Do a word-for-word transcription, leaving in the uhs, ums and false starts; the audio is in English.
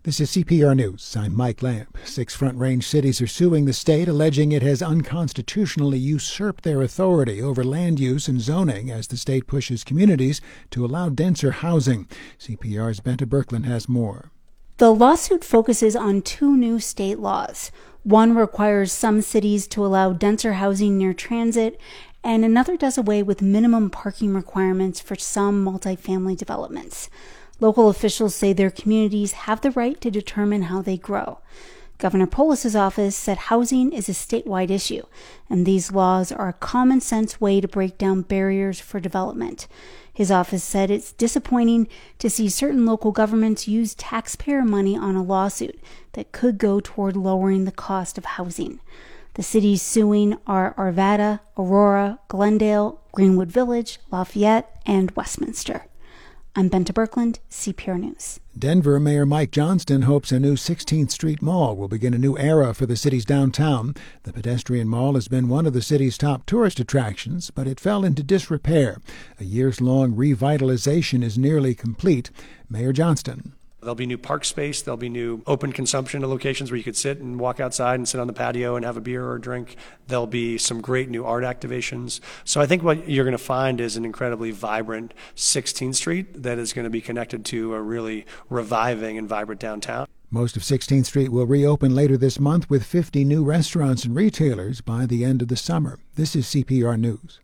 This is C P R News. I'm Mike Lamp. Six Front Range cities are suing the state, alleging it has unconstitutionally usurped their authority over land use and zoning as the state pushes communities to allow denser housing. C P R's Benta Birkeland has more. The lawsuit focuses on two new state laws. One requires some cities to allow denser housing near transit, and another does away with minimum parking requirements for some multifamily developments. Local officials say their communities have the right to determine how they grow. Governor Polis's office said housing is a statewide issue, and these laws are a common-sense way to break down barriers for development. His office said it's disappointing to see certain local governments use taxpayer money on a lawsuit that could go toward lowering the cost of housing. The cities suing are Arvada, Aurora, Glendale, Greenwood Village, Lafayette, and Westminster. I'm Benta Birkeland, C P R News. Denver Mayor Mike Johnston hopes a new sixteenth Street Mall will begin a new era for the city's downtown. The pedestrian mall has been one of the city's top tourist attractions, but it fell into disrepair. A years-long revitalization is nearly complete. Mayor Johnston. There'll be new park space. There'll be new open consumption locations where you could sit and walk outside and sit on the patio and have a beer or a drink. There'll be some great new art activations. So I think what you're going to find is an incredibly vibrant sixteenth Street that is going to be connected to a really reviving and vibrant downtown. Most of sixteenth Street will reopen later this month with fifty new restaurants and retailers by the end of the summer. This is C P R News.